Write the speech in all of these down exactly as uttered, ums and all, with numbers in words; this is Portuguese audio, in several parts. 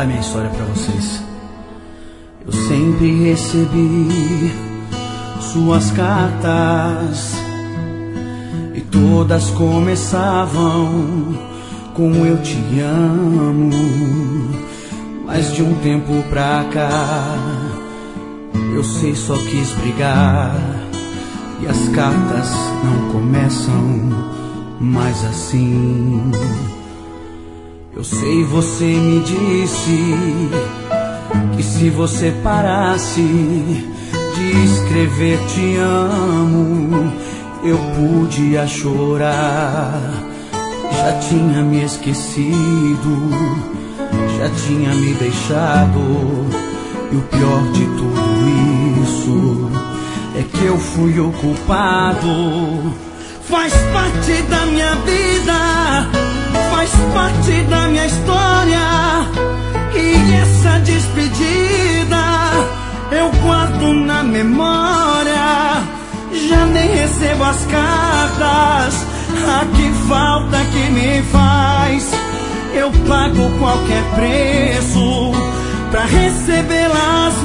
contar minha história pra vocês. Eu sempre recebi suas cartas e todas começavam com eu te amo. Mas de um tempo pra cá eu sei, só quis brigar, e as cartas não começam mais assim. Eu sei, você me disse que se você parasse de escrever te amo, eu podia chorar. Já tinha me esquecido, já tinha me deixado, e o pior de tudo isso é que eu fui o culpado. Faz parte da minha vida, faz parte da minha história, e essa despedida eu guardo na memória. Já nem recebo as cartas, a que falta que me faz. Eu pago qualquer preço pra recebê-las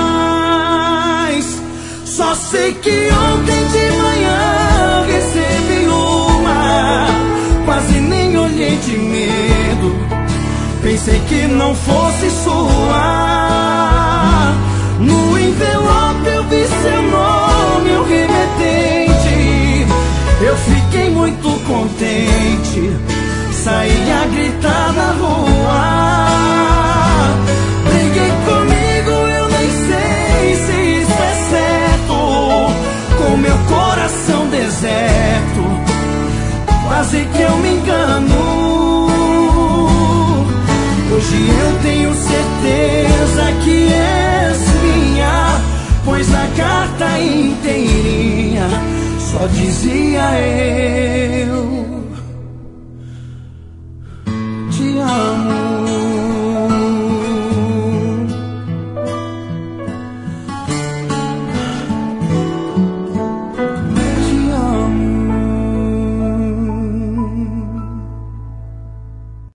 mais. Só sei que ontem de manhã recebi uma, quase nem olhei de medo, pensei que não fosse sua. No envelope eu vi seu nome, o remetente. Eu fiquei muito contente, saí a gritar na rua. Briguei comigo, eu nem sei se isso é certo, com meu coração deserto, quase que eu me engano. Hoje eu tenho certeza que és minha, pois a carta inteirinha só dizia eu